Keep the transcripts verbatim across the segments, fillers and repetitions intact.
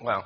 Wow,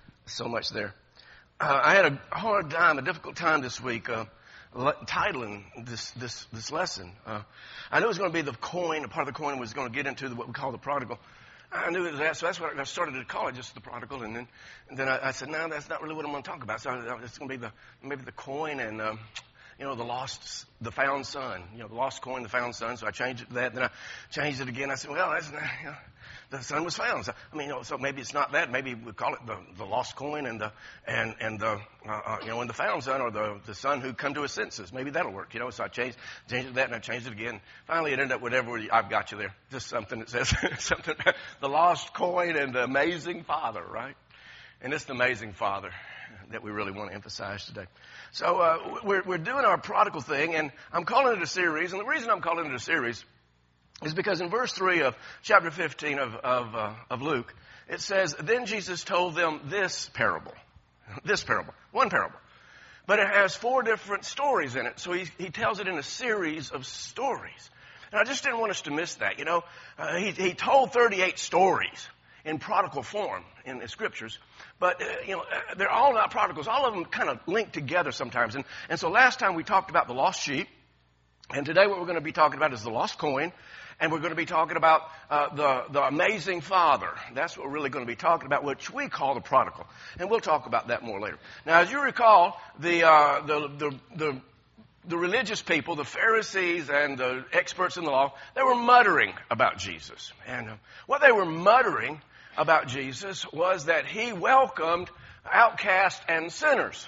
so much there. Uh, I had a hard time, a difficult time this week uh, le- titling this this this lesson. Uh, I knew it was going to be the coin. A part of the coin was going to get into the, what we call the prodigal. I knew it was that, so that's what I started to call it, just the prodigal. And then, and then I, I said, no, that's not really what I'm going to talk about. So I, it's going to be the maybe the coin and um, you know the lost, the found son. You know, the lost coin, the found son. So I changed it to that. Then I changed it again. I said, well, that's not, you know, the son was found. So, I mean, you know, so maybe it's not that. Maybe we call it the, the lost coin and the and and the uh, uh, you know and the found son, or the the son who come to his senses. Maybe that'll work. You know, so I changed changed it to that, and I changed it again. Finally, it ended up whatever I've got you there. Just something that says something. The lost coin and the amazing Father, right? And it's the amazing Father that we really want to emphasize today. So uh, we're we're doing our prodigal thing, and I'm calling it a series. And the reason I'm calling it a series is because in verse three of chapter fifteen of of, uh, of Luke, it says, "Then Jesus told them this parable," this parable, one parable, but it has four different stories in it. So he he tells it in a series of stories, and I just didn't want us to miss that. You know, uh, he he told thirty-eight stories in prodigal form in the scriptures, but uh, you know uh, they're all not prodigals. All of them kind of link together sometimes, and and so last time we talked about the lost sheep, and today what we're going to be talking about is the lost coin. And we're going to be talking about uh, the, the amazing Father. That's what we're really going to be talking about, which we call the prodigal. And we'll talk about that more later. Now, as you recall, the, uh, the, the, the, the religious people, the Pharisees and the experts in the law, they were muttering about Jesus. And uh, what they were muttering about Jesus was that he welcomed outcasts and sinners.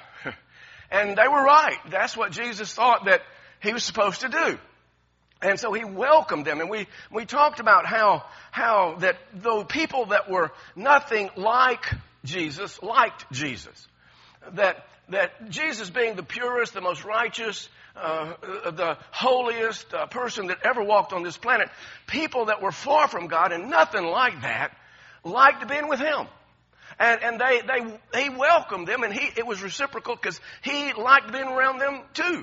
And they were right. That's what Jesus thought that he was supposed to do. And so he welcomed them, and we, we talked about how, how that the people that were nothing like Jesus liked Jesus. That, that Jesus being the purest, the most righteous, uh, the holiest uh, person that ever walked on this planet, people that were far from God and nothing like that liked being with him. And, and they, they, he welcomed them, and he, it was reciprocal because he liked being around them too.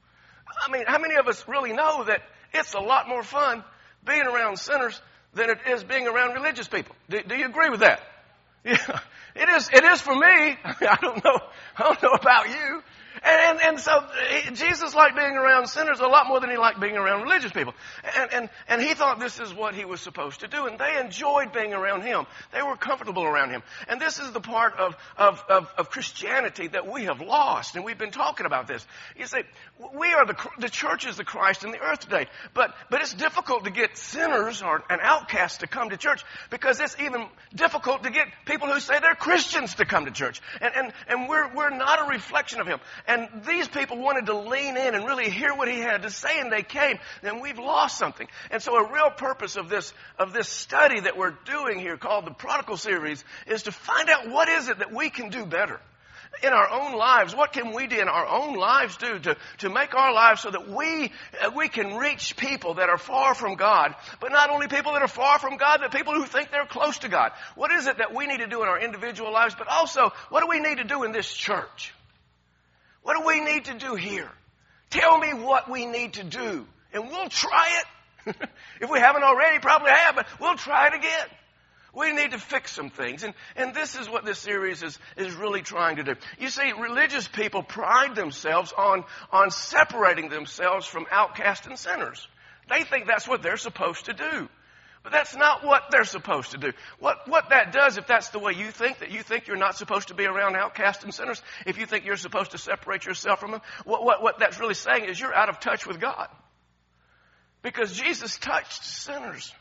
I mean, how many of us really know that it's a lot more fun being around sinners than it is being around religious people? Do, do you agree with that? Yeah, it is. It is for me. I don't know. I don't know about you. And, and, and so Jesus liked being around sinners a lot more than he liked being around religious people. And, and, and he thought this is what he was supposed to do. And they enjoyed being around him. They were comfortable around him. And this is the part of, of, of, of Christianity that we have lost. And we've been talking about this. You see, we are the, the church is the Christ in the earth today. But, but it's difficult to get sinners or an outcast to come to church, because it's even difficult to get people who say they're Christians to come to church. And, and, and we're, we're not a reflection of him. And these people wanted to lean in and really hear what he had to say, and they came. Then we've lost something. And so a real purpose of this of this study that we're doing here, called the Prodigal Series, is to find out what is it that we can do better in our own lives. What can we do in our own lives do to, to make our lives so that we uh, we can reach people that are far from God, but not only people that are far from God, but people who think they're close to God. What is it that we need to do in our individual lives, but also what do we need to do in this church? What do we need to do here? Tell me what we need to do, and we'll try it. If we haven't already, probably have, but we'll try it again. We need to fix some things, and, and this is what this series is, is really trying to do. You see, religious people pride themselves on, on separating themselves from outcasts and sinners. They think that's what they're supposed to do. But that's not what they're supposed to do. What, what that does, if that's the way you think, that you think you're not supposed to be around outcasts and sinners, if you think you're supposed to separate yourself from them, what, what, what that's really saying is you're out of touch with God. Because Jesus touched sinners.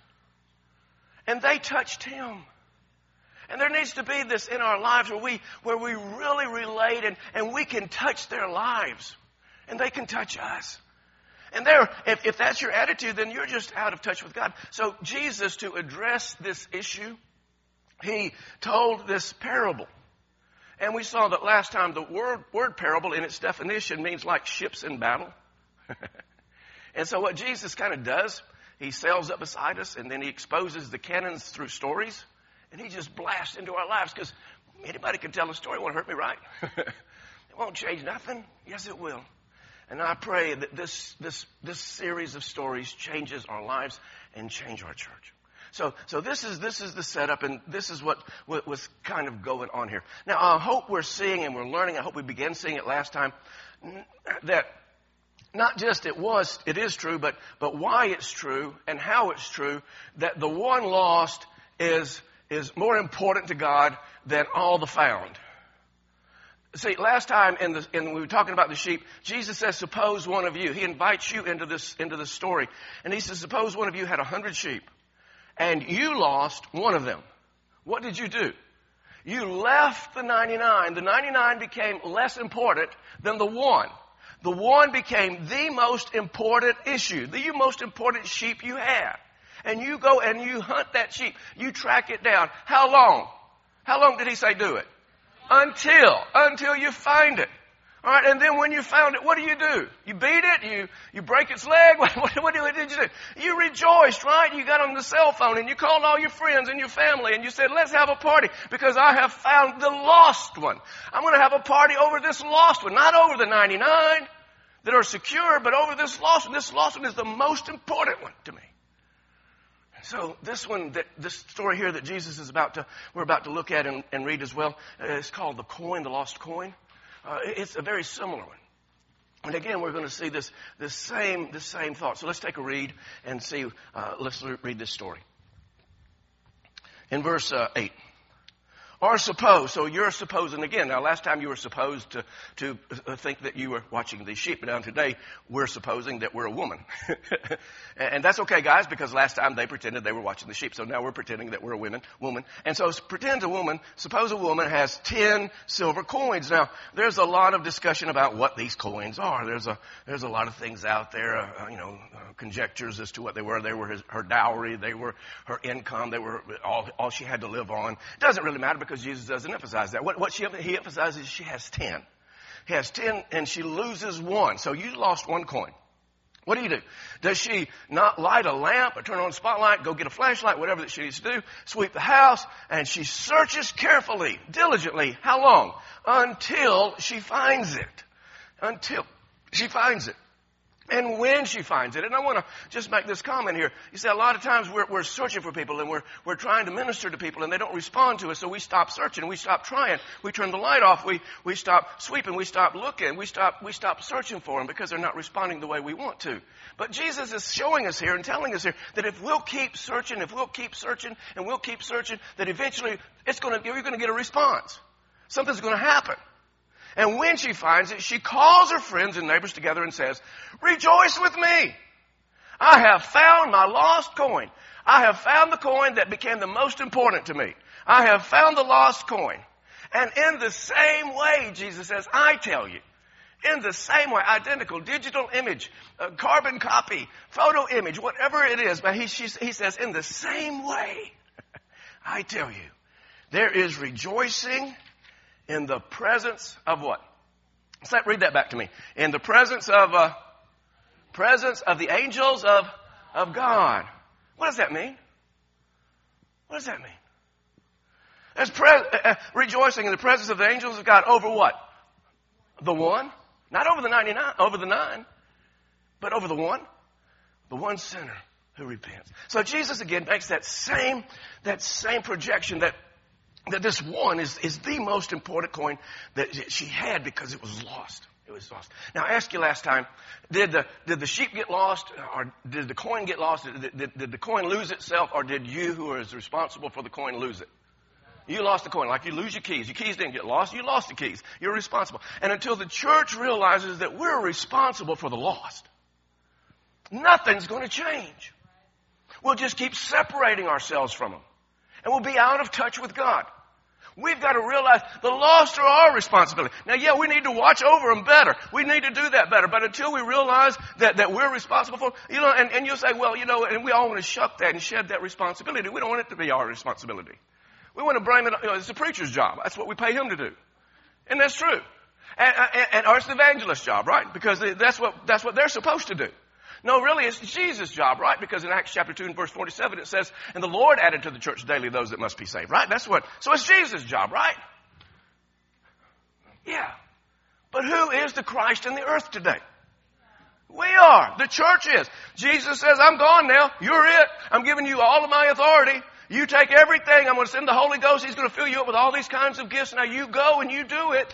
And they touched him. And there needs to be this in our lives where we, where we really relate, and, and we can touch their lives. And they can touch us. And there, if, if that's your attitude, then you're just out of touch with God. So Jesus, to address this issue, he told this parable. And we saw that last time the word, word parable in its definition means like ships in battle. And so what Jesus kind of does, he sails up beside us, and then he exposes the cannons through stories. And he just blasts into our lives, because anybody can tell a story. It won't hurt me, right? It won't change nothing. Yes, it will. And I pray that this, this, this series of stories changes our lives and change our church. So, so this is this is the setup, and this is what, what was kind of going on here. Now, I hope we're seeing and we're learning. I hope we began seeing it last time. That not just it was, it is true, but but why it's true and how it's true. That the one lost is is more important to God than all the found. See, last time in the in we were talking about the sheep, Jesus says, "Suppose one of you." He invites you into this into this story, and he says, "Suppose one of you had a hundred sheep." And you lost one of them. What did you do? You left the ninety-nine. The ninety-nine became less important than the one. The one became the most important issue, the most important sheep you had. And you go and you hunt that sheep. You track it down. How long? How long did he say do it? Until, until you find it. All right, and then when you found it, what do you do? You beat it? You you break its leg? What, what, what did you do? You rejoiced, right? You got on the cell phone and you called all your friends and your family and you said, let's have a party because I have found the lost one. I'm going to have a party over this lost one, not over the ninety-nine that are secure, but over this lost one. This lost one is the most important one to me. So this one, that, this story here that Jesus is about to, we're about to look at and, and read as well, uh, is called the coin, the lost coin. Uh, it's a very similar one. And again, we're going to see this, this same, this same thought. So let's take a read and see, uh, let's read this story. In verse uh, eight. Or suppose, so you're supposing again. Now, last time you were supposed to, to think that you were watching these sheep. But now today, we're supposing that we're a woman. And that's okay, guys, because last time they pretended they were watching the sheep. So now we're pretending that we're a woman. woman. And so pretend a woman, suppose a woman has ten silver coins. Now, there's a lot of discussion about what these coins are. There's a, there's a lot of things out there, uh, you know, uh, conjectures as to what they were. They were his, her dowry. They were her income. They were all, all she had to live on. It doesn't really matter because Jesus doesn't emphasize that. What, what she, he emphasizes is she has ten. He has ten and she loses one. So you lost one coin. What do you do? Does she not light a lamp or turn on a spotlight, go get a flashlight, whatever that she needs to do, sweep the house, and she searches carefully, diligently, how long? Until she finds it. Until she finds it. And when she finds it, and I want to just make this comment here. You see, a lot of times we're, we're searching for people and we're, we're trying to minister to people and they don't respond to us. So we stop searching. We stop trying. We turn the light off. We, we stop sweeping. We stop looking. We stop, we stop searching for them because they're not responding the way we want to. But Jesus is showing us here and telling us here that if we'll keep searching, if we'll keep searching and we'll keep searching, that eventually it's going to, you're going to get a response. Something's going to happen. And when she finds it, she calls her friends and neighbors together and says, rejoice with me. I have found my lost coin. I have found the coin that became the most important to me. I have found the lost coin. And in the same way, Jesus says, I tell you, in the same way, identical, digital image, uh, carbon copy, photo image, whatever it is, but he, she, he says, in the same way, I tell you, there is rejoicing in the presence of what? Let's read that back to me. In the presence of, uh, presence of the angels of, of God. What does that mean? What does that mean? There's pre- uh, rejoicing in the presence of the angels of God over what? The one. Not over the ninety-nine, over the nine, but over the one. The one sinner who repents. So Jesus again makes that same, that same projection that that this one is, is the most important coin that she had because it was lost. It was lost. Now, I asked you last time, did the, did the sheep get lost or did the coin get lost? Did, did, did the coin lose itself or did you who is responsible for the coin lose it? You lost the coin, like you lose your keys. Your keys didn't get lost. You lost the keys. You're responsible. And until the church realizes that we're responsible for the lost, nothing's going to change. We'll just keep separating ourselves from them. And we'll be out of touch with God. We've got to realize the lost are our responsibility. Now, yeah, we need to watch over them better. We need to do that better. But until we realize that, that we're responsible for, you know, and, and you'll say, well, you know, and we all want to shuck that and shed that responsibility. We don't want it to be our responsibility. We want to blame it, you know, it's the preacher's job. That's what we pay him to do. And that's true. And, and, and or it's the evangelist's job, right? Because that's what, that's what they're supposed to do. No, really, it's Jesus' job, right? Because in Acts chapter two and verse forty-seven, it says, and the Lord added to the church daily those that must be saved, right? That's what, so it's Jesus' job, right? Yeah. But who is the Christ in the earth today? We are. The church is. Jesus says, I'm gone now. You're it. I'm giving you all of my authority. You take everything. I'm going to send the Holy Ghost. He's going to fill you up with all these kinds of gifts. Now you go and you do it.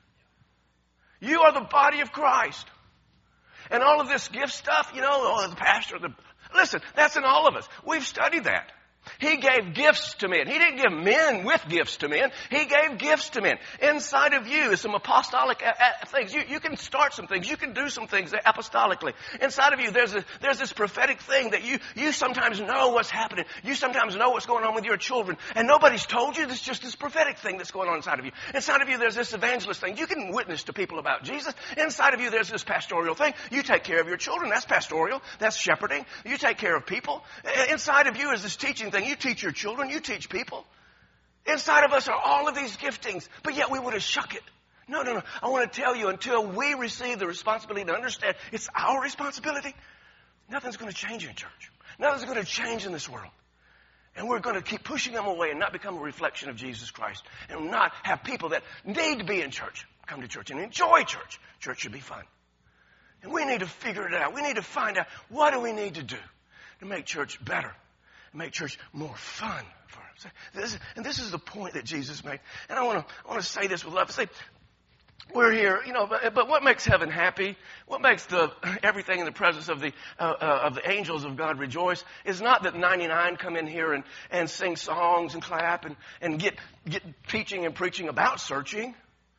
You are the body of Christ. And all of this gift stuff, you know, oh, the pastor, the, listen, that's in all of us. We've studied that. He gave gifts to men. He didn't give men with gifts to men. He gave gifts to men. Inside of you is some apostolic a- a- things. You, you can start some things. You can do some things apostolically. Inside of you, there's a, there's this prophetic thing that you, you sometimes know what's happening. You sometimes know what's going on with your children. And nobody's told you. There's just this prophetic thing that's going on inside of you. Inside of you, there's this evangelist thing. You can witness to people about Jesus. Inside of you, there's this pastoral thing. You take care of your children. That's pastoral. That's shepherding. You take care of people. Inside of you is this teaching thing. You teach your children. You teach people. Inside of us are all of these giftings, but yet we would have shuck it. No, no, no. I want to tell you, until we receive the responsibility to understand it's our responsibility, nothing's going to change in church. Nothing's going to change in this world. And we're going to keep pushing them away and not become a reflection of Jesus Christ and not have people that need to be in church come to church and enjoy church. Church should be fun. And we need to figure it out. We need to find out, what do we need to do to make church better? Make church more fun for us. This, and this is the point that Jesus made. And I want to I want to say this with love. Say, we're here, you know, but, but what makes heaven happy? What makes the everything in the presence of the uh, uh, of the angels of God rejoice is not that ninety-nine come in here and, and sing songs and clap and, and get get teaching and preaching about searching.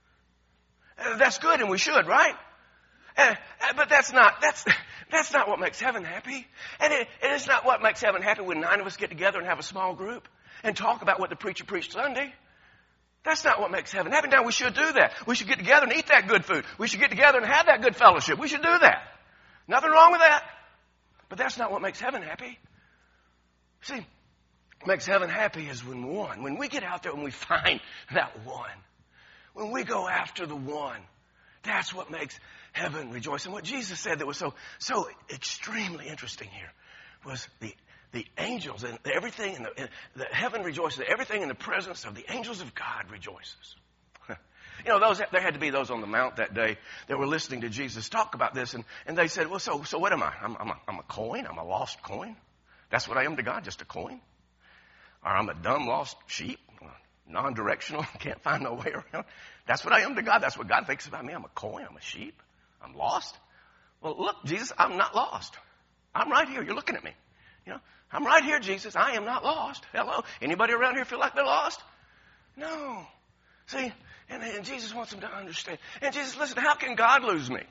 Uh, that's good, and we should, right? Uh, but that's not that's that's not what makes heaven happy. And it, it is not what makes heaven happy when nine of us get together and have a small group and talk about what the preacher preached Sunday. That's not what makes heaven happy. Now, we should do that. We should get together and eat that good food. We should get together and have that good fellowship. We should do that. Nothing wrong with that. But that's not what makes heaven happy. See, what makes heaven happy is when one, when we get out there and we find that one, when we go after the one, that's what makes heaven rejoice. And what Jesus said that was so so extremely interesting here was the the angels and everything in the, in the heaven rejoices. Everything in the presence of the angels of God rejoices. You know, those there had to be those on the mount that day that were listening to Jesus talk about this, and, and they said, "Well, so so what am I? I'm, I'm a, I'm a coin. I'm a lost coin. That's what I am to God, just a coin. Or I'm a dumb lost sheep, non-directional, can't find no way around. That's what I am to God. That's what God thinks about me. I'm a coin. I'm a sheep. I'm lost. Well, look, Jesus, I'm not lost. I'm right here. You're looking at me. You know, I'm right here, Jesus. I am not lost. Hello? Anybody around here feel like they're lost? No. See, and, and Jesus wants them to understand. And Jesus, listen, how can God lose me?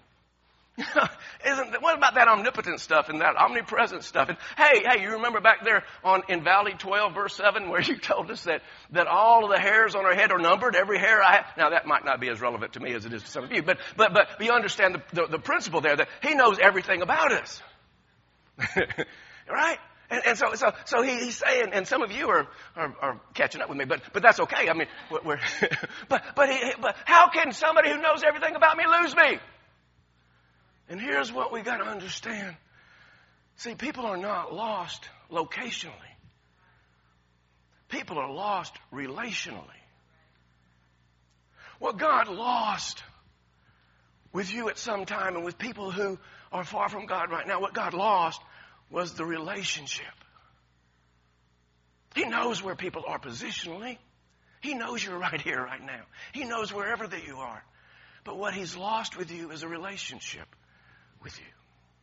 Isn't what about that omnipotent stuff and that omnipresent stuff? And hey, hey, you remember back there on in Valley twelve, verse seven, where you told us that that all of the hairs on our head are numbered, every hair I have. Now that might not be as relevant to me as it is to some of you, but but but you understand the the, the principle there that He knows everything about us, right? And, and so so so he, he's saying, and some of you are, are are catching up with me, but but that's okay. I mean, we're, we're but but he, but how can somebody who knows everything about me lose me? And here's what we got to understand. See, people are not lost locationally. People are lost relationally. What God lost with you at some time and with people who are far from God right now, what God lost was the relationship. He knows where people are positionally. He knows you're right here, right now. He knows wherever that you are. But what He's lost with you is a relationship with you.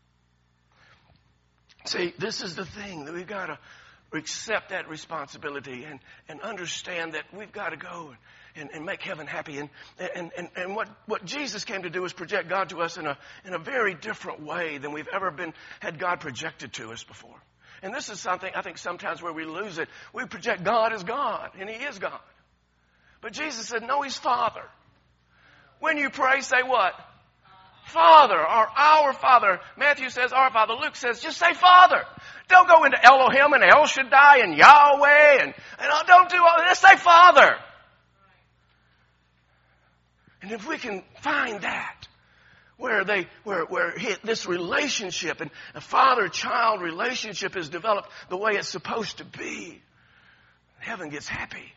See, this is the thing that we've got to accept that responsibility and, and understand that we've got to go and, and make heaven happy. And, and, and, and what, what Jesus came to do is project God to us in a, in a very different way than we've ever been had God projected to us before. And this is something I think sometimes where we lose it. We project God as God, and He is God. But Jesus said, no, He's Father. When you pray, say what? Father, or our Father. Matthew says our Father. Luke says just say Father. Don't go into Elohim and El Shaddai and Yahweh and, and don't do all that. Just say Father. And if we can find that, where they, where, where he, this relationship and a father-child relationship is developed the way it's supposed to be, heaven gets happy.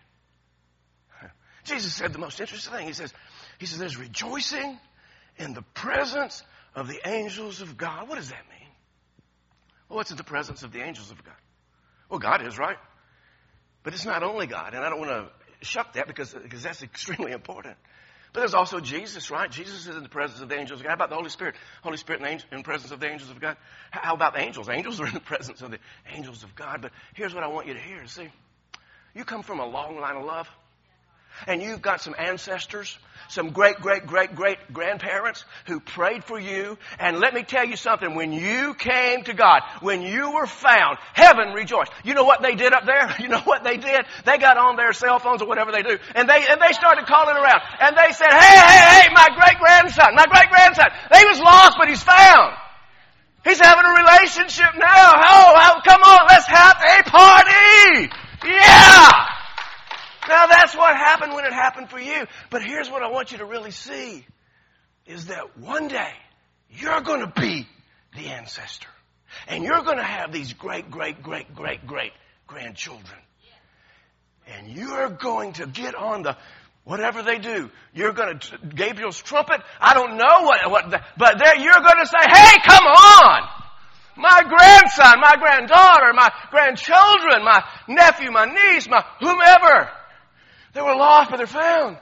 Jesus said the most interesting thing. He says, he says, there's rejoicing in the presence of the angels of God. What does that mean? Well, what's in the presence of the angels of God? Well, God is, right? But it's not only God, and I don't want to shuck that because, because that's extremely important. But there's also Jesus, right? Jesus is in the presence of the angels of God. How about the Holy Spirit? Holy Spirit in the, angel, in the presence of the angels of God. How about the angels? Angels are in the presence of the angels of God. But here's what I want you to hear. See, you come from a long line of love. And you've got some ancestors, some great, great, great, great grandparents who prayed for you. And let me tell you something. When you came to God, when you were found, heaven rejoiced. You know what they did up there? You know what they did? They got on their cell phones or whatever they do. And they, and they started calling around. And they said, hey, hey, hey, my great-grandson, my great-grandson. He was lost, but he's found. He's having a relationship now. Oh, oh come on, let's have a party. Yeah. Now that's what happened when it happened for you. But here's what I want you to really see is that one day you're going to be the ancestor. And you're going to have these great, great, great, great, great grandchildren. And you're going to get on the, whatever they do. You're going to, Gabriel's trumpet, I don't know what, what the, but there you're going to say, hey, come on. My grandson, my granddaughter, my grandchildren, my nephew, my niece, my whomever. They were lost, but they're found.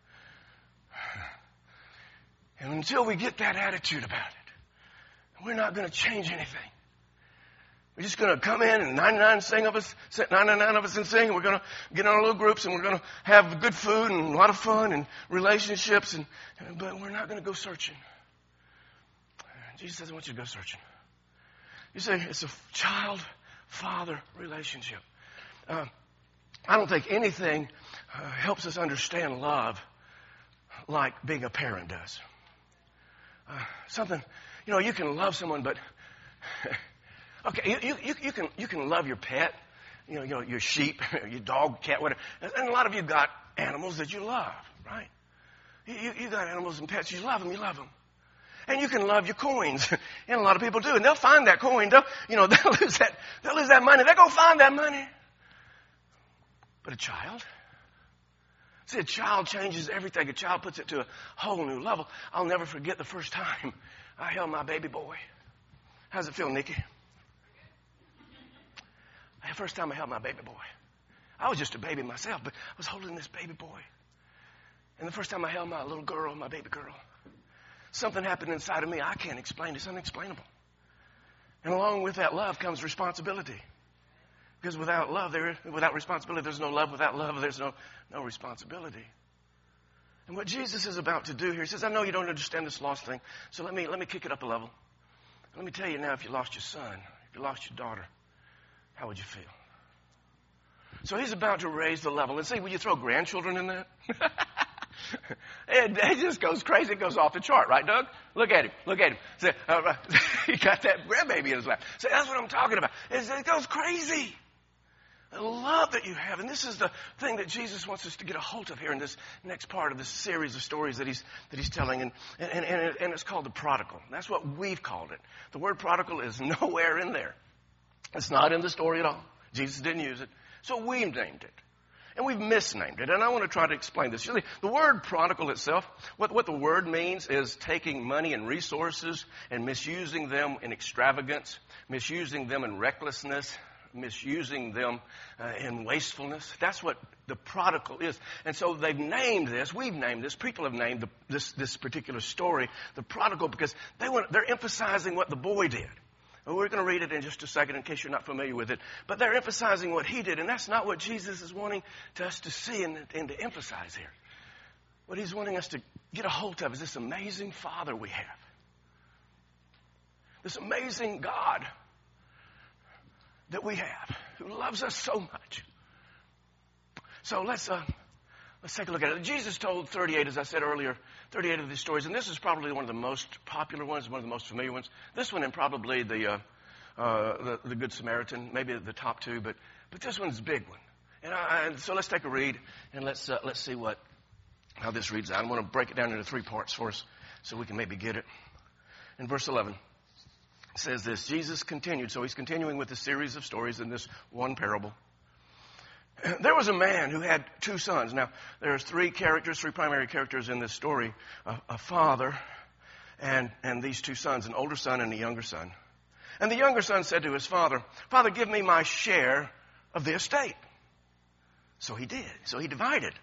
And until we get that attitude about it, we're not going to change anything. We're just going to come in and ninety-nine sing of us, ninety-nine of us and sing. And we're going to get on our little groups and we're going to have good food and a lot of fun and relationships. And but we're not going to go searching. Jesus says, I want you to go searching. You say it's a child-father relationship. Uh, I don't think anything uh, helps us understand love like being a parent does. Uh, something, you know, you can love someone, but okay, you, you you can you can love your pet, you know, you know, your sheep, your dog, cat, whatever. And a lot of you got animals that you love, right? You you, you got animals and pets, you love them, you love them. And you can love your coins, and a lot of people do, and they'll find that coin. They'll, you know, they'll lose that they'll lose that money. They'll go find that money. But a child? See, a child changes everything. A child puts it to a whole new level. I'll never forget the first time I held my baby boy. How's it feel, Nikki? The first time I held my baby boy. I was just a baby myself, but I was holding this baby boy. And the first time I held my little girl, my baby girl, something happened inside of me I can't explain. It's unexplainable. And along with that love comes responsibility. Because without love, there, without responsibility, there's no love. Without love, there's no, no responsibility. And what Jesus is about to do here, he says, I know you don't understand this lost thing, so let me, let me kick it up a level. Let me tell you now, if you lost your son, if you lost your daughter, how would you feel? So he's about to raise the level. And see, will you throw grandchildren in that? it, it just goes crazy. It goes off the chart, right, Doug? Look at him. Look at him. See, uh, he got that grandbaby in his lap. See, that's what I'm talking about. It's, it goes crazy. The love that you have. And this is the thing that Jesus wants us to get a hold of here in this next part of this series of stories that he's that he's telling. And, and, and, and it's called the prodigal. That's what we've called it. The word prodigal is nowhere in there. It's not in the story at all. Jesus didn't use it. So we named it. And we've misnamed it. And I want to try to explain this. Really, the word prodigal itself, what, what the word means is taking money and resources and misusing them in extravagance, misusing them in recklessness, misusing them uh, in wastefulness. That's what the prodigal is. And so they've named this, we've named this, people have named the, this, this particular story the prodigal because they want, they're emphasizing what the boy did. Well, we're going to read it in just a second in case you're not familiar with it. But they're emphasizing what he did, and that's not what Jesus is wanting to us to see and, and to emphasize here. What he's wanting us to get a hold of is this amazing Father we have. This amazing God that we have, who loves us so much. So let's uh, let's take a look at it. Jesus told thirty-eight, as I said earlier, thirty-eight of these stories, and this is probably one of the most popular ones, one of the most familiar ones. This one and probably the uh, uh, the, the Good Samaritan, maybe the top two, but but this one's a big one. And, I, and so let's take a read and let's uh, let's see what how this reads out. I'm going to break it down into three parts for us, so we can maybe get it. In verse eleven. It says this, Jesus continued, so he's continuing with a series of stories in this one parable. There was a man who had two sons. Now, there's three characters, three primary characters in this story. A, a father, and, and these two sons, an older son and a younger son. And the younger son said to his father, Father, give me my share of the estate. So he did. So he divided.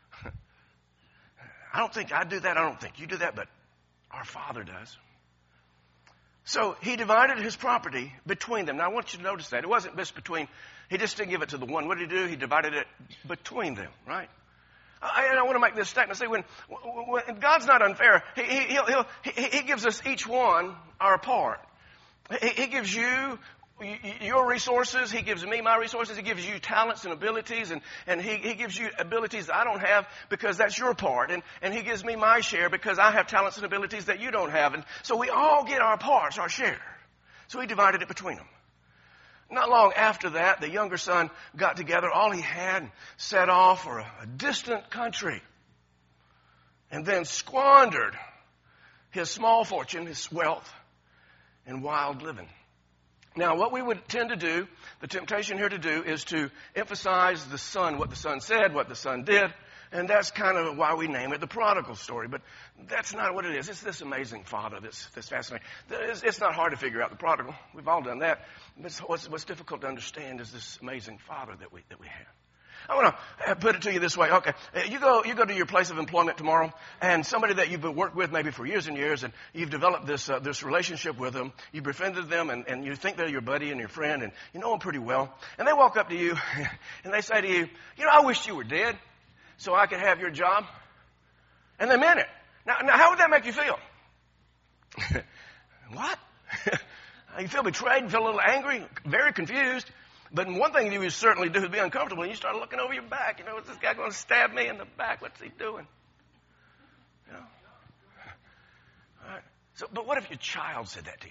I don't think I do that. I don't think you do that, but our Father does. So he divided his property between them. Now I want you to notice that. It wasn't just between, he just didn't give it to the one. What did he do? He divided it between them, right? I, and I want to make this statement. See, when, when God's not unfair, he, he, he'll, he'll, he, he gives us each one our part. He, he gives you your resources. He gives me my resources. He gives you talents and abilities, and, and he, he gives you abilities that I don't have because that's your part. And, and he gives me my share because I have talents and abilities that you don't have. And so we all get our parts, our share. So he divided it between them. Not long after that, the younger son got together all he had and set off for a, a distant country, and then squandered his small fortune, his wealth, in wild living. Now, what we would tend to do, the temptation here to do, is to emphasize the son, what the son said, what the son did, and that's kind of why we name it the prodigal story. But that's not what it is. It's this amazing father that's, that's fascinating. It's, it's not hard to figure out the prodigal. We've all done that. But what's, what's difficult to understand is this amazing father that we that we have. I want to put it to you this way. Okay, you go you go to your place of employment tomorrow, and somebody that you've worked with maybe for years and years, and you've developed this uh, this relationship with them. You've befriended them, and, and you think they're your buddy and your friend, and you know them pretty well. And they walk up to you, and they say to you, you know, I wish you were dead so I could have your job. And they meant it. Now, now how would that make you feel? What? You feel betrayed, you feel a little angry, very confused. But one thing you would certainly do is be uncomfortable, and you start looking over your back. You know, is this guy going to stab me in the back? What's he doing? You know? All right. So, but what if your child said that to you?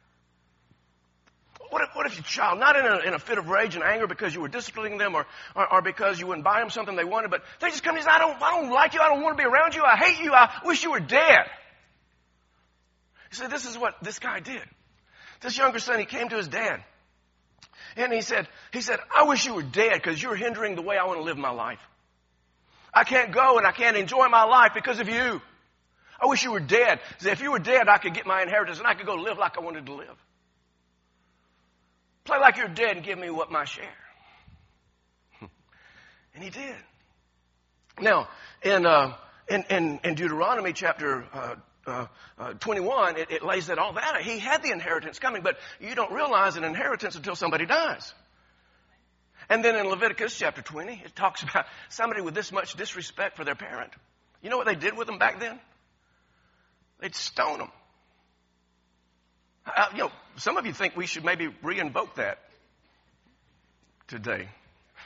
What if, what if your child, not in a, in a fit of rage and anger because you were disciplining them or, or, or because you wouldn't buy them something they wanted, but they just come and say, I don't, I don't like you, I don't want to be around you, I hate you, I wish you were dead. You see, this is what this guy did. This younger son, he came to his dad. And he said, he said, I wish you were dead because you're hindering the way I want to live my life. I can't go and I can't enjoy my life because of you. I wish you were dead. He said, if you were dead, I could get my inheritance and I could go live like I wanted to live. Play like you're dead and give me what my share. And he did. Now, in, uh, in, in, in Deuteronomy chapter uh, Uh, uh, twenty-one, it, it lays that all that out. He had the inheritance coming, but you don't realize an inheritance until somebody dies. And then in Leviticus chapter twenty, it talks about somebody with this much disrespect for their parent. You know what they did with them back then? They'd stone them. Uh, you know, some of you think we should maybe re-invoke that today.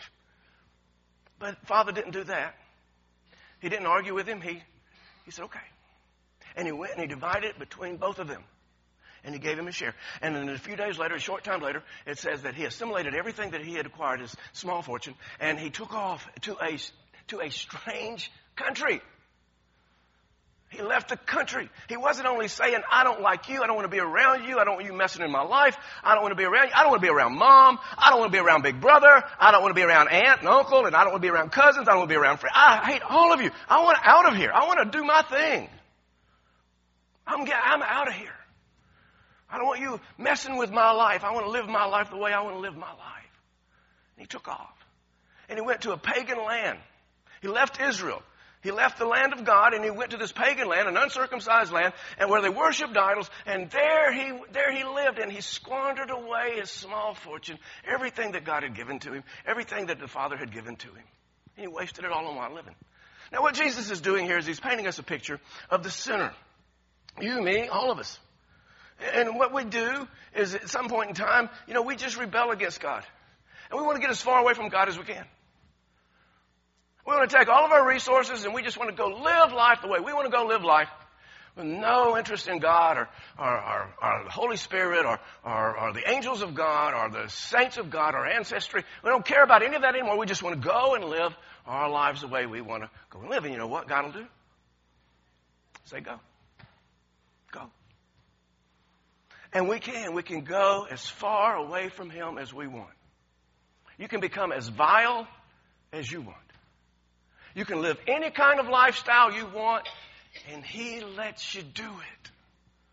But Father didn't do that. He didn't argue with him. He, he said, okay. And he went and he divided it between both of them. And he gave him a share. And then a few days later, a short time later, it says that he assimilated everything that he had acquired, his small fortune, and he took off to a, to a strange country. He left the country. He wasn't only saying, I don't like you, I don't want to be around you, I don't want you messing in my life, I don't want to be around you, I don't want to be around mom, I don't want to be around big brother, I don't want to be around aunt and uncle, and I don't want to be around cousins, I don't want to be around friends. I hate all of you. I want out of here. I want to do my thing. I'm, I'm out of here. I don't want you messing with my life. I want to live my life the way I want to live my life. And he took off. And he went to a pagan land. He left Israel. He left the land of God and he went to this pagan land, an uncircumcised land, and where they worshipped idols. And there he, there he lived, and he squandered away his small fortune, everything that God had given to him, everything that the Father had given to him. And he wasted it all on wild living. Now what Jesus is doing here is he's painting us a picture of the sinner. You, me, all of us. And what we do is at some point in time, you know, we just rebel against God. And we want to get as far away from God as we can. We want to take all of our resources and we just want to go live life the way we want to go live life with no interest in God or, or, or, or the Holy Spirit or, or, or the angels of God or the saints of God or ancestry. We don't care about any of that anymore. We just want to go and live our lives the way we want to go and live. And you know what God will do? Say go. Go. And we can. We can go as far away from Him as we want. You can become as vile as you want. You can live any kind of lifestyle you want, and He lets you do it.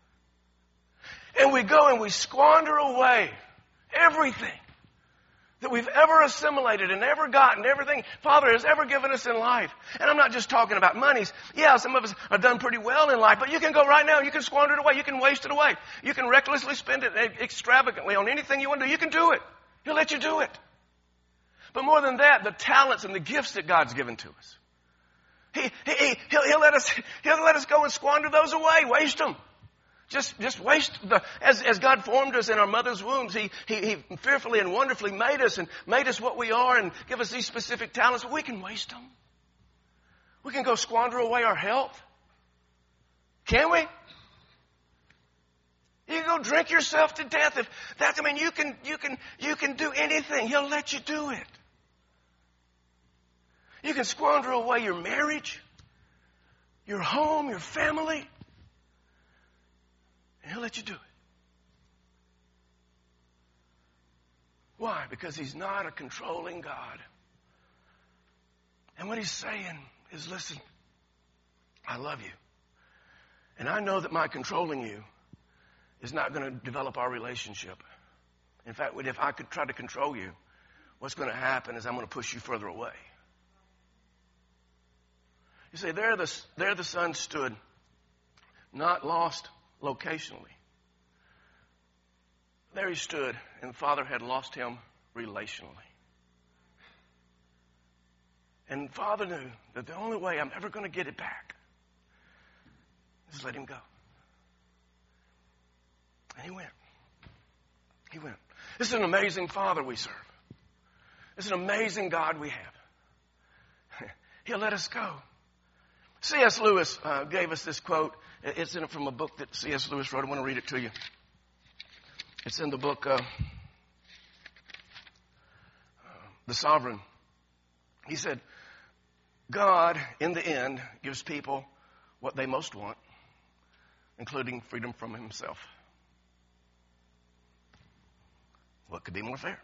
And we go and we squander away everything that we've ever assimilated and ever gotten, everything Father has ever given us in life. And I'm not just talking about monies. Yeah, some of us have done pretty well in life, but you can go right now, you can squander it away, you can waste it away. You can recklessly spend it extravagantly on anything you want to do. You can do it. He'll let you do it. But more than that, the talents and the gifts that God's given to us. He, he, he'll, he'll let us, he'll let us go and squander those away, waste them. Just, just waste the, as, as God formed us in our mother's wombs, he, he, he fearfully and wonderfully made us and made us what we are and give us these specific talents. We can waste them. We can go squander away our health. Can we? You can go drink yourself to death. If that's, I mean, you can, you can, you can do anything. He'll let you do it. You can squander away your marriage, your home, your family. And He'll let you do it. Why? Because He's not a controlling God. And what He's saying is, listen, I love you. And I know that my controlling you is not going to develop our relationship. In fact, if I could try to control you, what's going to happen is I'm going to push you further away. You say, there the, there the son stood, not lost locationally. There he stood, and the Father had lost him relationally. And Father knew that the only way I'm ever going to get it back is let him go. And he went. He went. This is an amazing Father we serve. This is an amazing God we have. He'll let us go. C S. Lewis uh, gave us this quote. It's in it from a book that C S. Lewis wrote. I want to read it to you. It's in the book, uh, uh, The Sovereign. He said, God, in the end, gives people what they most want, including freedom from himself. What could be more fair?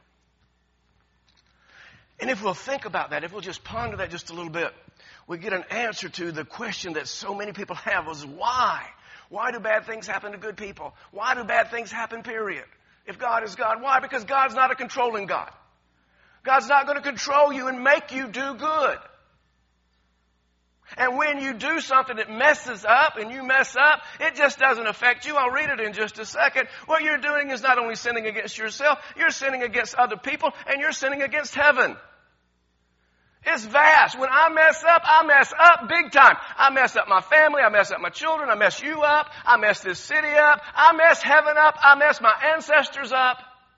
And if we'll think about that, if we'll just ponder that just a little bit, we get an answer to the question that so many people have is why? Why do bad things happen to good people? Why do bad things happen, period? If God is God, why? Because God's not a controlling God. God's not going to control you and make you do good. And when you do something that messes up and you mess up, it just doesn't affect you. I'll read it in just a second. What you're doing is not only sinning against yourself, you're sinning against other people, and you're sinning against heaven. It's vast. When I mess up, I mess up big time. I mess up my family. I mess up my children. I mess you up. I mess this city up. I mess heaven up. I mess my ancestors up.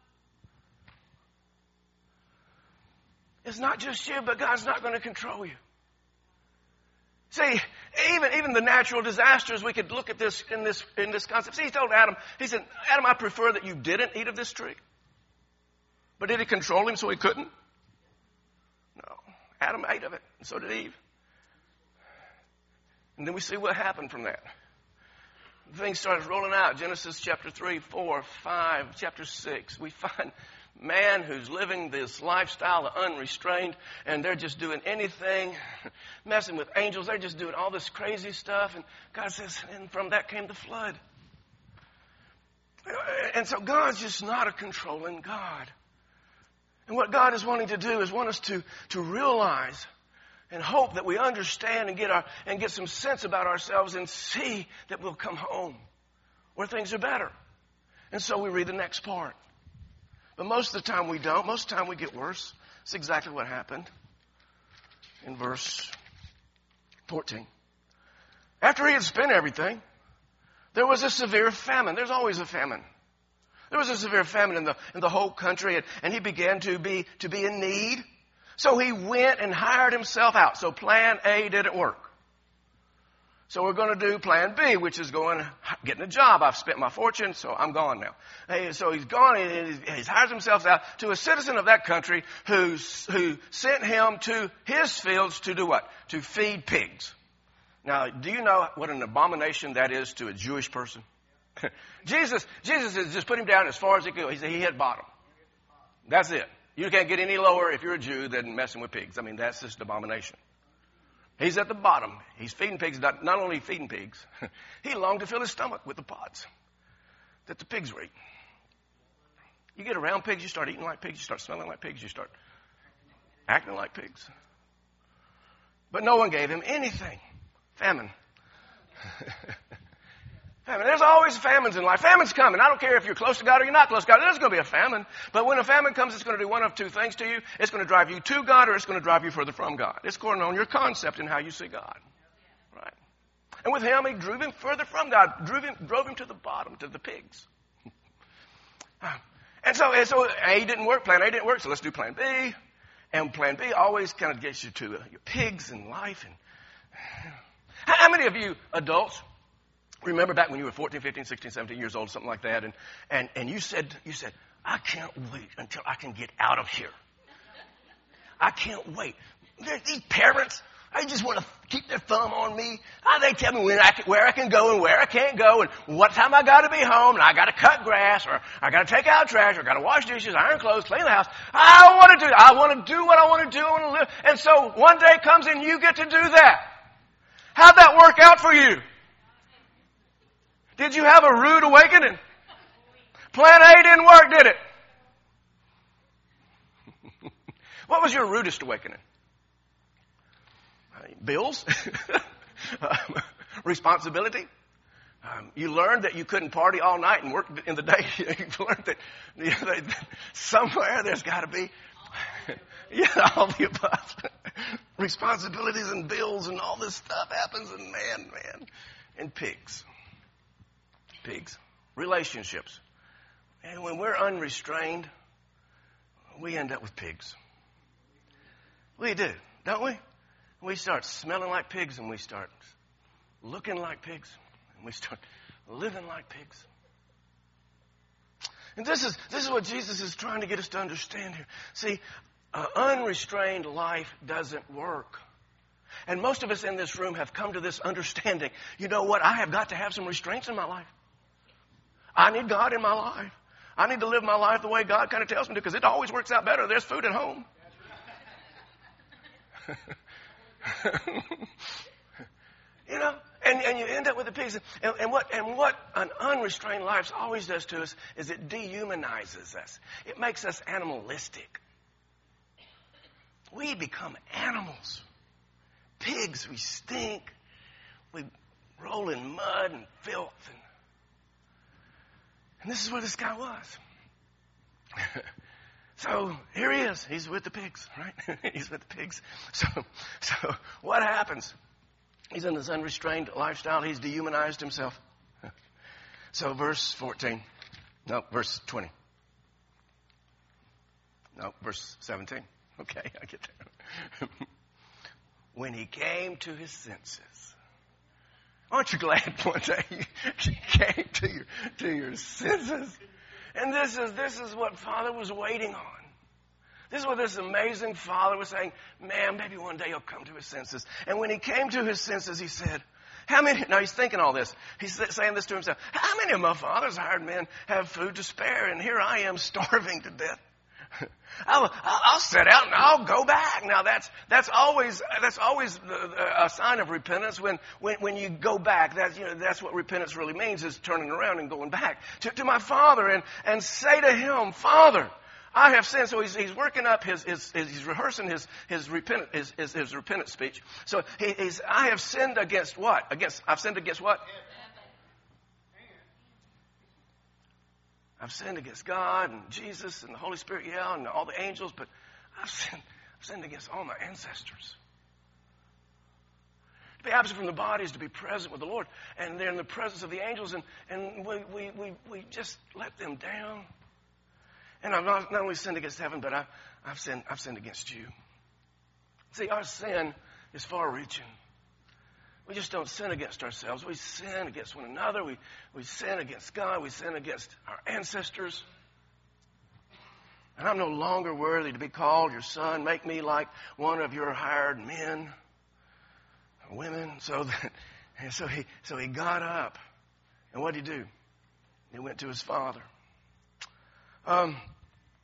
It's not just you, but God's not going to control you. See, even, even the natural disasters, we could look at this in this in this concept. See, he told Adam, he said, Adam, I prefer that you didn't eat of this tree. But did he control him so he couldn't? No. Adam ate of it, and so did Eve. And then we see what happened from that. Things started rolling out. Genesis chapter three, four, five, chapter six. We find man who's living this lifestyle of unrestrained, and they're just doing anything, messing with angels. They're just doing all this crazy stuff. And God says, and from that came the flood. And so God's just not a controlling God. And what God is wanting to do is want us to, to realize and hope that we understand and get our and get some sense about ourselves and see that we'll come home where things are better. And so we read the next part. But most of the time we don't. Most of the time we get worse. That's exactly what happened in verse fourteen. After he had spent everything, there was a severe famine. There's always a famine. There was a severe famine in the in the whole country, and, and he began to be to be in need. So he went and hired himself out. So plan A didn't work. So we're going to do plan B, which is going, getting a job. I've spent my fortune, so I'm gone now. Hey, so he's gone and he's hired himself out to a citizen of that country who, who sent him to his fields to do what? To feed pigs. Now, do you know what an abomination that is to a Jewish person? Jesus, Jesus has just put him down as far as he could. He said he hit bottom. That's it. You can't get any lower if you're a Jew than messing with pigs. I mean, that's just an abomination. He's at the bottom. He's feeding pigs, not, not only feeding pigs, he longed to fill his stomach with the pods. that the pigs were eating. You get around pigs, you start eating like pigs, you start smelling like pigs, you start acting like pigs. But no one gave him anything. Famine. Famine. There's always famines in life. Famine's coming. I don't care if you're close to God or you're not close to God. There's going to be a famine. But when a famine comes, it's going to do one of two things to you. It's going to drive you to God or it's going to drive you further from God. It's according on your concept and how you see God. Right? And with him, he drove him further from God. Drove him, drove him to the bottom, to the pigs. And so, and so A didn't work. Plan A didn't work. So let's do plan B. And plan B always kind of gets you to uh, your pigs and life. And how, how many of you adults remember back when you were fourteen, fifteen, sixteen, seventeen years old, something like that, and, and, and you said, you said, I can't wait until I can get out of here. I can't wait. They're, these parents, they just want to keep their thumb on me. Uh, they tell me when I can, where I can go and where I can't go and what time I got to be home and I got to cut grass or I got to take out trash or I got to wash dishes, iron clothes, clean the house. I want to do, I want to do what I want to do. I want to live. And so one day comes and you get to do that. How'd that work out for you? Did you have a rude awakening? Plan A didn't work, did it? What was your rudest awakening? Uh, bills? um, responsibility? Um, you learned that you couldn't party all night and work in the day. You learned that, you know, that somewhere there's got to be yeah, all the above. Responsibilities and bills and all this stuff happens, and man, man, and pigs. Pigs. Relationships. And when we're unrestrained, we end up with pigs. We do, don't we? We start smelling like pigs and we start looking like pigs and we start living like pigs. And this is this is what Jesus is trying to get us to understand here. See, uh, unrestrained life doesn't work. And most of us in this room have come to this understanding. You know what? I have got to have some restraints in my life. I need God in my life. I need to live my life the way God kind of tells me to, because it always works out better. There's food at home. You know, and, and you end up with the pigs. And, and what and what an unrestrained life always does to us is it dehumanizes us. It makes us animalistic. We become animals. Pigs, we stink. We roll in mud and filth. And, and this is where this guy was. So here he is. He's with the pigs, right? He's with the pigs. So, so what happens? He's in this unrestrained lifestyle. He's dehumanized himself. So verse fourteen. No, verse twenty. No, verse seventeen. Okay, I get there. When he came to his senses. Aren't you glad one day you came to your, to your senses? And this is, this is what Father was waiting on. This is what this amazing Father was saying. Man, maybe one day he'll come to his senses. And when he came to his senses, he said, how many, now he's thinking all this. He's saying this to himself. How many of my father's hired men have food to spare? And here I am starving to death. I'll, I'll set out and I'll go back. Now that's, that's always, that's always a sign of repentance when, when, when you go back. That's, you know, that's what repentance really means, is turning around and going back to, to my Father and, and say to him, Father, I have sinned. So he's, he's working up his, his, his he's rehearsing his, his repentant, his, his, his repentant speech. So he, he's, I have sinned against what? Against, I've sinned against what? I've sinned against God and Jesus and the Holy Spirit, yeah, and all the angels, but I've sinned, I've sinned against all my ancestors. To be absent from the body is to be present with the Lord, and they're in the presence of the angels, and, and we, we, we, we just let them down. And I've not, not only sinned against heaven, but I, I've sinned, I've sinned against you. See, our sin is far-reaching. We just don't sin against ourselves. We sin against one another. We, we sin against God. We sin against our ancestors. And I'm no longer worthy to be called your son. Make me like one of your hired men or women. So that, and so he, so he got up. And what did he do? He went to his father. Um,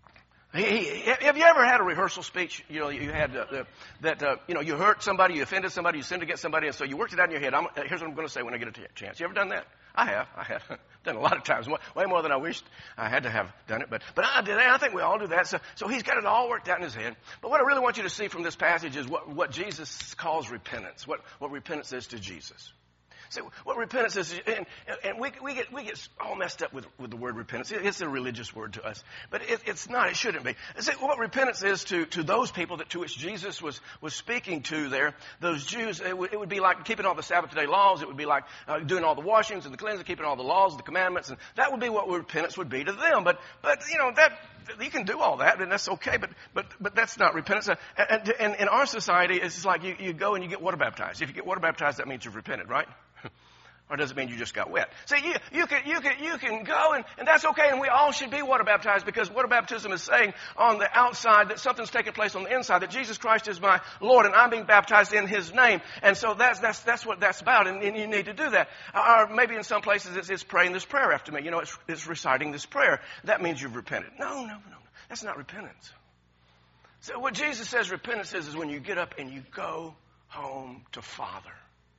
He, he, have you ever had a rehearsal speech? You know, you had uh, the, that, uh, you know, you hurt somebody, you offended somebody, you sinned against somebody, and so you worked it out in your head. I'm, here's what I'm going to say when I get a t- chance. You ever done that? I have. I have done a lot of times, way more than I wished I had to have done it. But but I did. I think we all do that. So so he's got it all worked out in his head. But what I really want you to see from this passage is what, what Jesus calls repentance. What what repentance is to Jesus. See, what repentance is, and, and we, we get we get all messed up with, with the word repentance. It's a religious word to us, but it, it's not. It shouldn't be. See, what repentance is to, to those people that to which Jesus was, was speaking to there, those Jews, it, w- it would be like keeping all the Sabbath day laws. It would be like uh, doing all the washings and the cleansing, keeping all the laws, the commandments, and that would be what repentance would be to them. But but you know that you can do all that, and that's okay. But but but that's not repentance. Uh, and, and in our society, it's like you, you go and you get water baptized. If you get water baptized, that means you've repented, right? Or does it mean you just got wet? See, you, you can, you can, you can go and, and that's okay. And we all should be water baptized because water baptism is saying on the outside that something's taking place on the inside, that Jesus Christ is my Lord and I'm being baptized in His name. And so that's, that's, that's what that's about. And, and you need to do that. Or maybe in some places it's, it's praying this prayer after me. You know, it's, it's reciting this prayer. That means you've repented. No, no, no, no. That's not repentance. So what Jesus says repentance is, is when you get up and you go home to Father.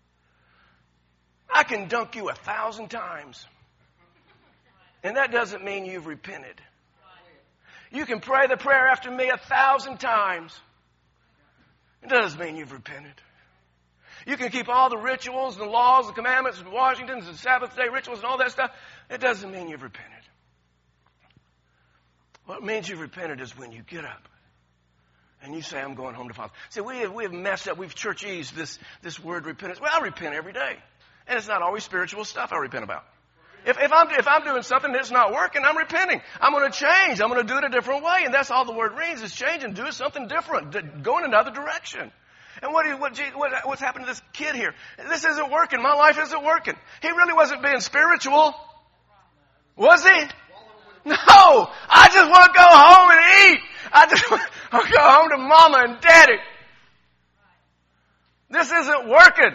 I can dunk you a thousand times. And that doesn't mean you've repented. You can pray the prayer after me a thousand times. It doesn't mean you've repented. You can keep all the rituals, the laws, the commandments, the Washingtons, the Sabbath day rituals and all that stuff. It doesn't mean you've repented. What means you've repented is when you get up and you say, I'm going home to Father. See, we have, we have messed up. We've church-eased this, this word repentance. Well, I repent every day. And it's not always spiritual stuff I repent about. If, if, I'm, if I'm doing something that's not working, I'm repenting. I'm going to change. I'm going to do it a different way. And that's all the word means is change and do something different. Go in another direction. And what, what, what, what's happened to this kid here? This isn't working. My life isn't working. He really wasn't being spiritual. Was he? No. I just want to go home and eat. I just want to go home to mama and daddy. This isn't working.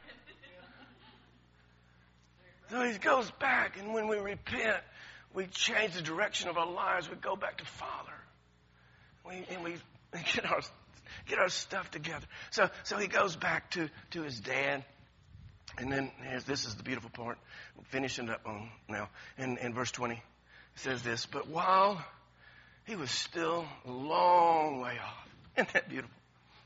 So he goes back, and when we repent, we change the direction of our lives. We go back to Father. We, and we get our get our stuff together. So so he goes back to, to his dad. And then here's, this is the beautiful part. Finishing up on now. In, in verse twenty, it says this, but while he was still a long way off, isn't that beautiful?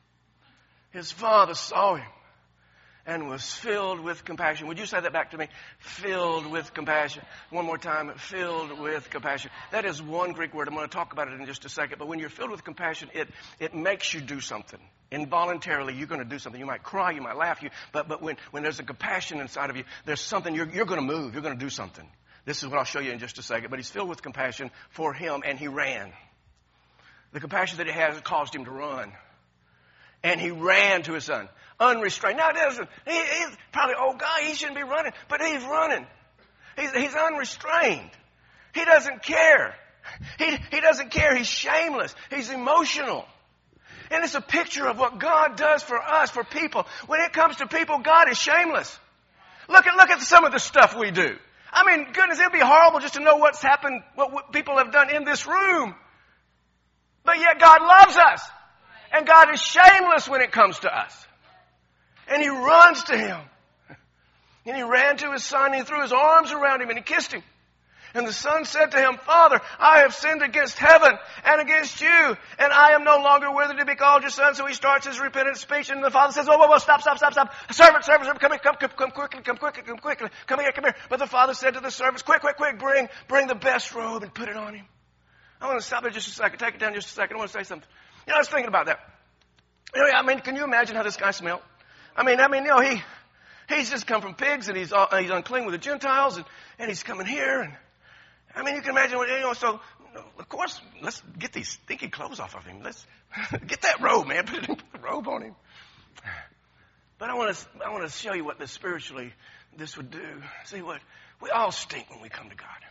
His father saw him and was filled with compassion. Would you say that back to me? Filled with compassion. One more time. Filled with compassion. That is one Greek word. I'm going to talk about it in just a second. But when you're filled with compassion, it, it makes you do something. Involuntarily, you're going to do something. You might cry, you might laugh. You, but but when, when there's a compassion inside of you, there's something, you're, you're going to move. You're going to do something. This is what I'll show you in just a second. But he's filled with compassion for him, and he ran. The compassion that he has caused him to run. And he ran to his son, unrestrained. Now, it doesn't, he, he's probably, oh, God, he shouldn't be running. But he's running. He's, he's unrestrained. He doesn't care. He, he doesn't care. He's shameless. He's emotional. And it's a picture of what God does for us, for people. When it comes to people, God is shameless. Look at, look at some of the stuff we do. I mean, goodness, it'd be horrible just to know what's happened, what, what people have done in this room. But yet God loves us. And God is shameless when it comes to us. And he runs to him. And he ran to his son, and he threw his arms around him, and he kissed him. And the son said to him, Father, I have sinned against heaven and against you, and I am no longer worthy to be called your son. So he starts his repentant speech, and the father says, whoa, whoa, whoa, stop, stop, stop, stop. Servant, servant, servant, come here, come, come, come quickly, come quickly, come quickly, come here, come here. But the father said to the servants, quick, quick, quick, bring, bring the best robe and put it on him. I want to stop there just a second, take it down just a second. I want to say something. You know, I was thinking about that. You know, I mean, can you imagine how this guy smelled? I mean, I mean, you know, he he's just come from pigs, and he's uh, he's unclean with the Gentiles, and, and he's coming here, and I mean, you can imagine what, you know. So, of course, let's get these stinky clothes off of him. Let's get that robe, man. Put the robe on him. But I want to I want to show you what this spiritually this would do. See what we all stink when we come to God,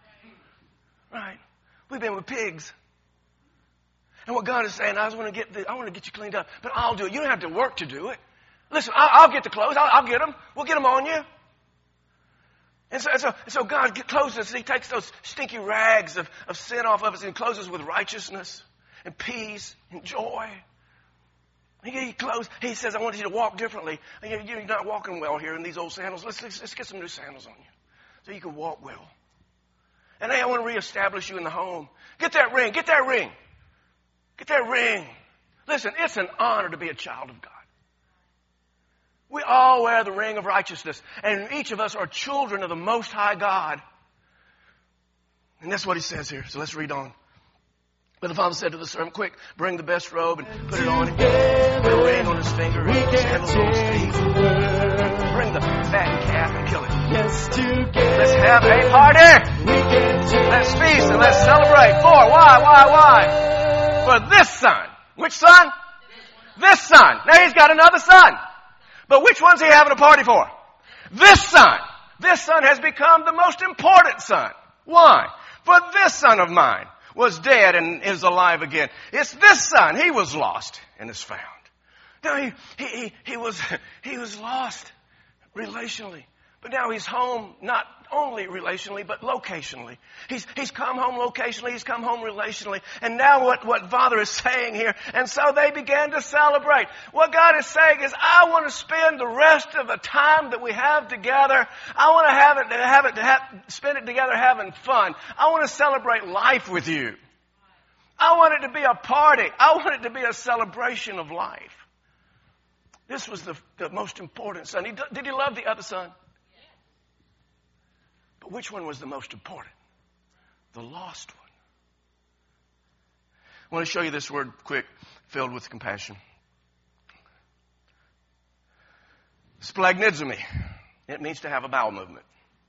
right? We've been with pigs. And what God is saying, I want to get the, I want to get you cleaned up, but I'll do it. You don't have to work to do it. Listen, I'll, I'll get the clothes. I'll, I'll get them. We'll get them on you. And so, so, so God clothes us. He takes those stinky rags of, of sin off of us and clothes us with righteousness and peace and joy. He, he, clothes, he says, I want you to walk differently. You're not walking well here in these old sandals. Let's, let's, let's get some new sandals on you so you can walk well. And hey, I want to reestablish you in the home. Get that ring. Get that ring. Get that ring. Listen, it's an honor to be a child of God. We all wear the ring of righteousness. And each of us are children of the Most High God. And that's what he says here. So let's read on. But the father said to the servant, quick, bring the best robe and put it on him. Put a ring on his finger and sandals on his feet. Bring the fattened calf and kill it. Let's have a party. Let's feast and let's celebrate. For why, why, why? For this son. Which son? This son. Now he's got another son. But which one's he having a party for? This son. This son has become the most important son. Why? For this son of mine was dead and is alive again. It's this son. He was lost and is found. Now he, he, he, he was, he was lost relationally. But now he's home, not only relationally, but locationally. He's, he's come home locationally, he's come home relationally. And now what, what Father is saying here, and so they began to celebrate. What God is saying is, I want to spend the rest of the time that we have together, I want to have it, to have it, to have, spend it together having fun. I want to celebrate life with you. I want it to be a party. I want it to be a celebration of life. This was the, the most important son. He, did he love the other son? But which one was the most important? The lost one. I want to show you this word quick, filled with compassion. Splagnidzomai. It means to have a bowel movement.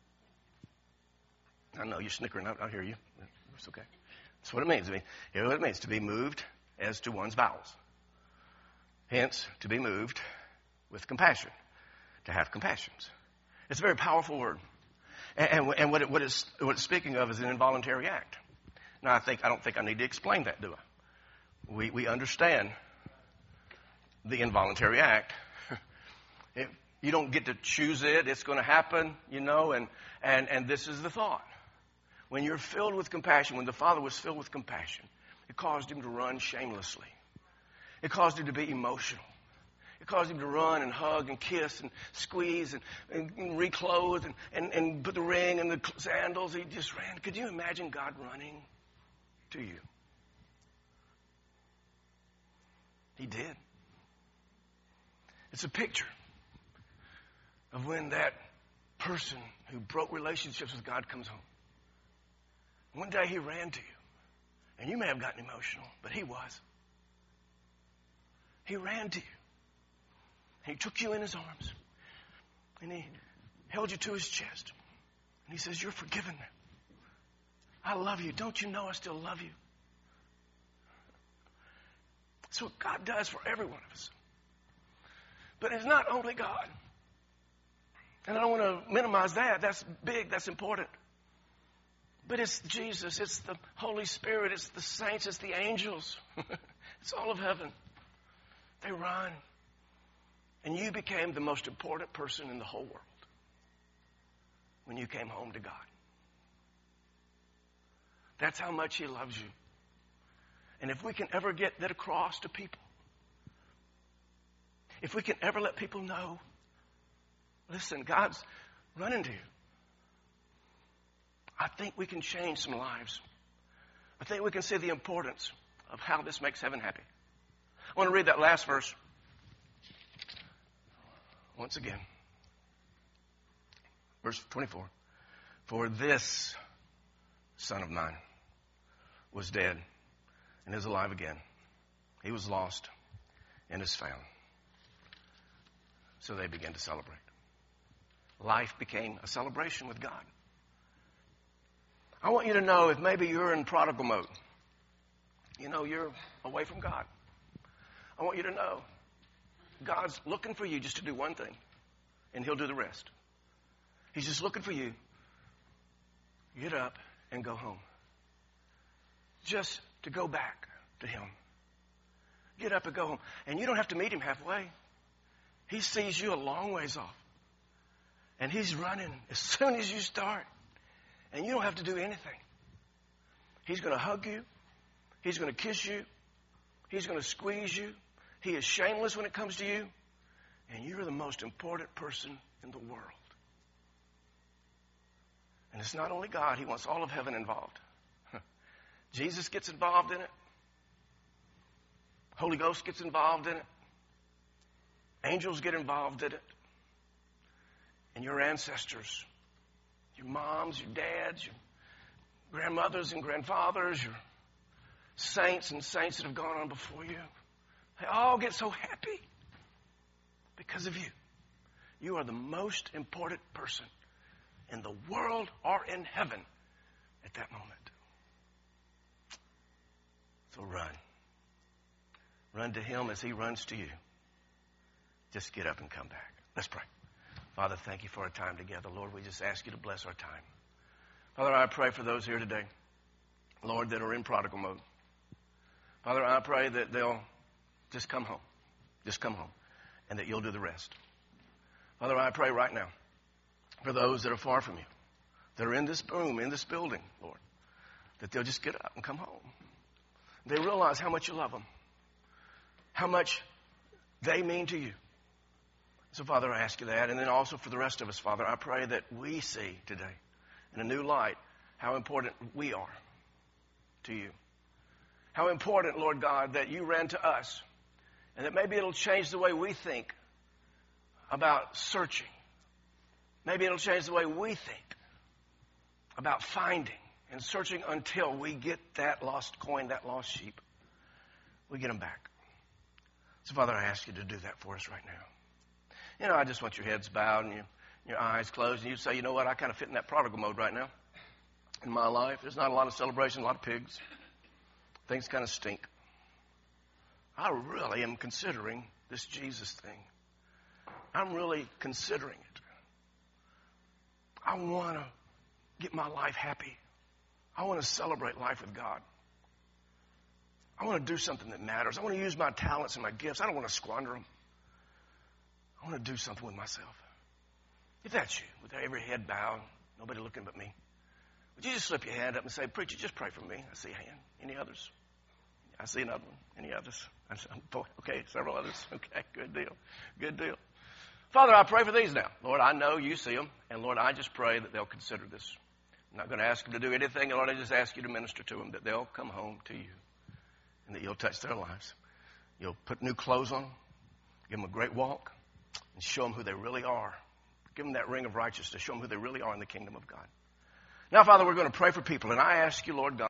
I know you're snickering. I, I hear you. It's okay. That's what it means. I mean, here's what it means, to be moved as to one's bowels. Hence, to be moved with compassion. To have compassions. It's a very powerful word. And, and what, it, what, it's, what it's speaking of is an involuntary act. Now, I think I don't think I need to explain that, do I? We we understand the involuntary act. It, you don't get to choose it; it's going to happen, you know. And and and this is the thought: when you're filled with compassion, when the Father was filled with compassion, it caused him to run shamelessly. It caused him to be emotional. It caused him to run and hug and kiss and squeeze and, and, and reclothe and, and, and put the ring and the sandals. He just ran. Could you imagine God running to you? He did. It's a picture of when that person who broke relationships with God comes home. One day he ran to you. And you may have gotten emotional, but he was. He ran to you. He took you in his arms, and he held you to his chest. And he says, you're forgiven. I love you. Don't you know I still love you? That's what God does for every one of us. But it's not only God. And I don't want to minimize that. That's big. That's important. But it's Jesus. It's the Holy Spirit. It's the saints. It's the angels. It's all of heaven. They run. And you became the most important person in the whole world when you came home to God. That's how much he loves you. And if we can ever get that across to people, if we can ever let people know, listen, God's running to you, I think we can change some lives. I think we can see the importance of how this makes heaven happy. I want to read that last verse once again. Verse twenty-four. For this son of mine was dead and is alive again. He was lost and is found. So they began to celebrate. Life became a celebration with God. I want you to know, if maybe you're in prodigal mode, you know, you're away from God, I want you to know God's looking for you just to do one thing, and he'll do the rest. He's just looking for you. Get up and go home. Just to go back to him. Get up and go home. And you don't have to meet him halfway. He sees you a long ways off. And he's running as soon as you start. And you don't have to do anything. He's going to hug you. He's going to kiss you. He's going to squeeze you. He is shameless when it comes to you. And you're the most important person in the world. And it's not only God. He wants all of heaven involved. Jesus gets involved in it. Holy Ghost gets involved in it. Angels get involved in it. And your ancestors, your moms, your dads, your grandmothers and grandfathers, your saints and saints that have gone on before you, they all get so happy because of you. You are the most important person in the world or in heaven at that moment. So run. Run to him as he runs to you. Just get up and come back. Let's pray. Father, thank you for our time together. Lord, we just ask you to bless our time. Father, I pray for those here today, Lord, that are in prodigal mode. Father, I pray that they'll just come home. Just come home. And that you'll do the rest. Father, I pray right now for those that are far from you, that are in this room, in this building, Lord, that they'll just get up and come home. They realize how much you love them, how much they mean to you. So, Father, I ask you that. And then also for the rest of us, Father, I pray that we see today in a new light how important we are to you. How important, Lord God, that you ran to us. And that maybe it'll change the way we think about searching. Maybe it'll change the way we think about finding and searching until we get that lost coin, that lost sheep. We get them back. So, Father, I ask you to do that for us right now. You know, I just want your heads bowed and your, your eyes closed. And you say, you know what, I kind of fit in that prodigal mode right now in my life. There's not a lot of celebration, a lot of pigs. Things kind of stink. I really am considering this Jesus thing. I'm really considering it. I want to get my life happy. I want to celebrate life with God. I want to do something that matters. I want to use my talents and my gifts. I don't want to squander them. I want to do something with myself. If that's you, with every head bowed, nobody looking but me, would you just slip your hand up and say, preacher, just pray for me. I see a hand. Any others? I see another one. Any others? I see, okay, several others. Okay, good deal. Good deal. Father, I pray for these now. Lord, I know you see them. And Lord, I just pray that they'll consider this. I'm not going to ask them to do anything. Lord, I just ask you to minister to them, that they'll come home to you and that you'll touch their lives. You'll put new clothes on them, give them a great walk, and show them who they really are. Give them that ring of righteousness, show them who they really are in the kingdom of God. Now, Father, we're going to pray for people. And I ask you, Lord God,